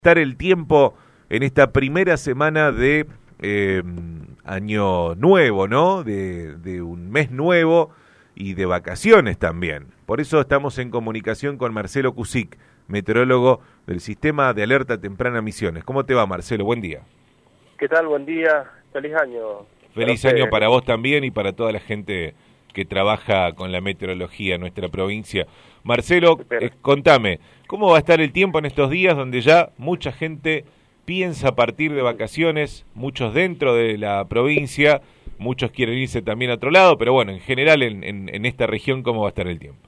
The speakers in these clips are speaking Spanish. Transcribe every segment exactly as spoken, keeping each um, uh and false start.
Estar el tiempo en esta primera semana de eh, año nuevo, ¿no? De, de un mes nuevo y de vacaciones también. Por eso estamos en comunicación con Marcelo Cusic, meteorólogo del Sistema de Alerta Temprana Misiones. ¿Cómo te va, Marcelo? Buen día. ¿Qué tal? Buen día. Feliz año. Feliz año para vos también y para toda la gente que trabaja con la meteorología en nuestra provincia. Marcelo, eh, contame, ¿cómo va a estar el tiempo en estos días donde ya mucha gente piensa partir de vacaciones, muchos dentro de la provincia, muchos quieren irse también a otro lado, pero bueno, en general en, en, en esta región, ¿cómo va a estar el tiempo?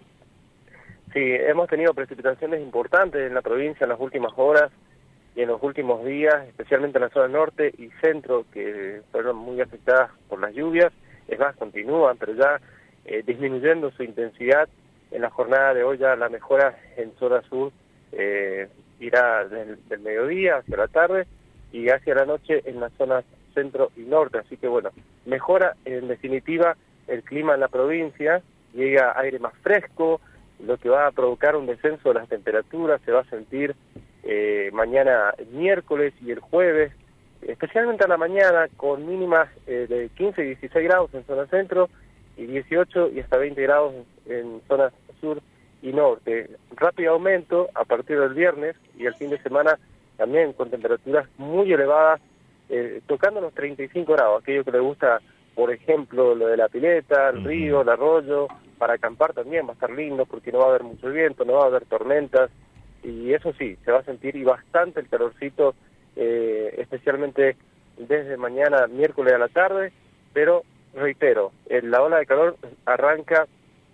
Sí, hemos tenido precipitaciones importantes en la provincia en las últimas horas y en los últimos días, especialmente en la zona norte y centro, que fueron muy afectadas por las lluvias. Es más, continúan, pero ya eh, disminuyendo su intensidad. En la jornada de hoy ya la mejora en zona sur eh, irá del, del mediodía hacia la tarde y hacia la noche en las zonas centro y norte. Así que bueno, mejora en definitiva el clima en la provincia, llega aire más fresco, lo que va a provocar un descenso de las temperaturas. Se va a sentir eh, mañana miércoles y el jueves, especialmente a la mañana, con mínimas eh, de quince y dieciséis grados en zona centro y dieciocho y hasta veinte grados en zonas sur y norte. Rápido aumento a partir del viernes y el fin de semana también con temperaturas muy elevadas, eh, tocando los treinta y cinco grados, aquello que le gusta, por ejemplo, lo de la pileta, el río, el arroyo. Para acampar también va a estar lindo porque no va a haber mucho viento, no va a haber tormentas, y eso sí, se va a sentir y bastante el calorcito, eh, especialmente desde mañana miércoles a la tarde, pero reitero, la ola de calor arranca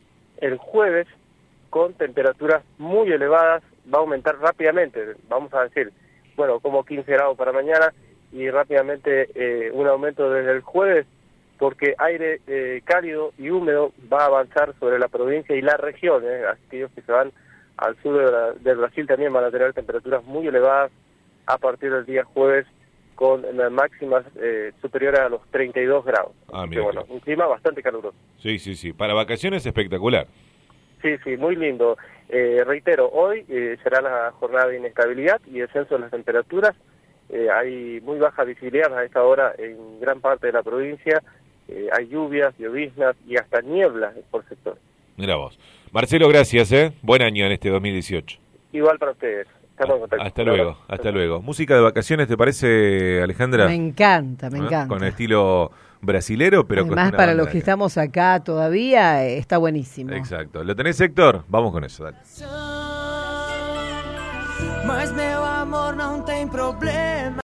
el jueves con temperaturas muy elevadas, va a aumentar rápidamente, vamos a decir, bueno, como quince grados para mañana y rápidamente eh, un aumento desde el jueves, porque aire eh, cálido y húmedo va a avanzar sobre la provincia y la región. Eh, aquellos que se van al sur de la, del Brasil también van a tener temperaturas muy elevadas a partir del día jueves, con las máximas eh, superiores a los treinta y dos grados. Ah, que, bueno, un clima bastante caluroso. Sí, sí, sí. Para vacaciones espectacular. Sí, sí, muy lindo. Eh, reitero, hoy eh, será la jornada de inestabilidad y descenso de las temperaturas. Eh, hay muy baja visibilidad a esta hora en gran parte de la provincia. Eh, hay lluvias, lloviznas y hasta nieblas por sector. Mira vos. Marcelo, gracias, ¿eh? Buen año en este dos mil dieciocho. Igual para ustedes. Estamos en contacto. Hasta luego, hasta, hasta luego. Música de vacaciones, ¿te parece, Alejandra? Me encanta, me ¿Eh? encanta. Con estilo brasilero, pero además con una para los banda que de... estamos acá todavía, eh, está buenísimo. Exacto. ¿Lo tenés, Héctor? Vamos con eso, dale. Mas meu amor não tem problema.